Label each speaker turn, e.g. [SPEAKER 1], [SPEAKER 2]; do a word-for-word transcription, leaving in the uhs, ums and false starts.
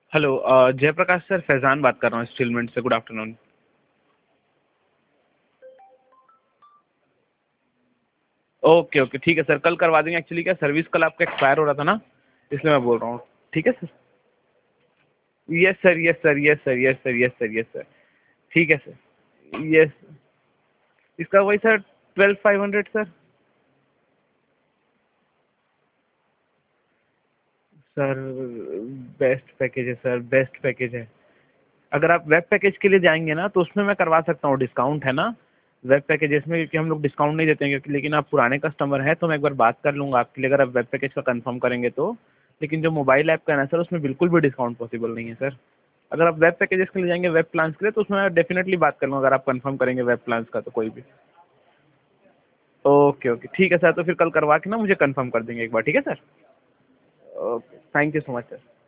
[SPEAKER 1] Hello uh, Jayaprakash sir, Faizan बात कर रहा हूँ इंस्टॉलमेंट से। Good afternoon. ओके ओके ठीक है सर, कल करवा देंगे। एक्चुअली क्या सर्विस कल आपका एक्सपायर हो रहा था ना, इसलिए मैं बोल रहा हूँ। ठीक है sir. Yes sir, yes sir, yes sir, yes sir, yes sir, yes sir. ठीक है सर। यस। इसका वही sir, twelve five hundred sir. Sir best package है सर, बेस्ट पैकेज है। अगर आप वेब पैकेज के लिए जाएंगे ना तो उसमें मैं करवा सकता हूँ, डिस्काउंट है ना वेब पैकेजेस में, क्योंकि हम लोग डिस्काउंट नहीं देते हैं क्योंकि, लेकिन आप पुराने कस्टमर हैं तो मैं एक बार बात कर लूँगा आपके लिए, अगर आप वेब पैकेज का कंफर्म करेंगे तो। लेकिन जो मोबाइल ऐप का है ना सर, उसमें बिल्कुल भी डिस्काउंट पॉसिबल नहीं है सर। अगर आप वेब पैकेजेस के लिए जाएंगे, वेब प्लान्स के लिए, तो उसमें मैं डेफिनेटली बात करूँगा, अगर आप कंफर्म करेंगे वेब प्लान्स का तो कोई भी। ओके ओके ठीक है सर, तो फिर कल करवा के ना मुझे कंफर्म कर देंगे एक बार, ठीक है sir. Okay, thank you so much sir.